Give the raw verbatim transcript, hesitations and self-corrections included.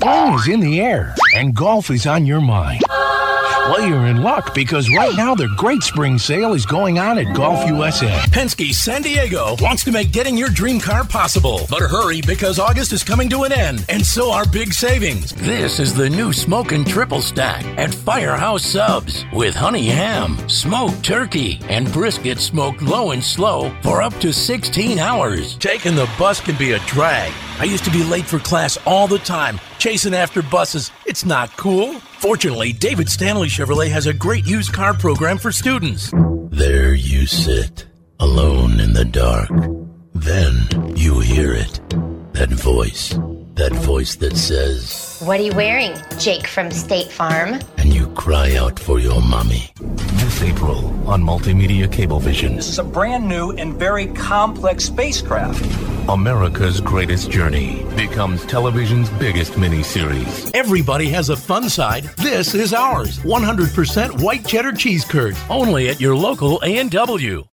Spring is in the air, and golf is on your mind. Well, you're in luck, because right now their great spring sale is going on at Golf U S A. Penske San Diego wants to make getting your dream car possible. But hurry, because August is coming to an end, and so are big savings. This is the new Smokin' Triple Stack at Firehouse Subs with honey ham, smoked turkey, and brisket smoked low and slow for up to sixteen hours. Taking the bus can be a drag. I used to be late for class all the time, chasing after buses. It's not cool. Fortunately, David Stanley Chevrolet has a great used car program for students. There you sit, alone in the dark. Then you hear it. That voice. That voice that says, "What are you wearing, Jake from State Farm?" And you cry out for your mommy. This April on Multimedia Cablevision. This is a brand new and very complex spacecraft. America's Greatest Journey becomes television's biggest miniseries. Everybody has a fun side. This is ours. one hundred percent white cheddar cheese curd. Only at your local A and W.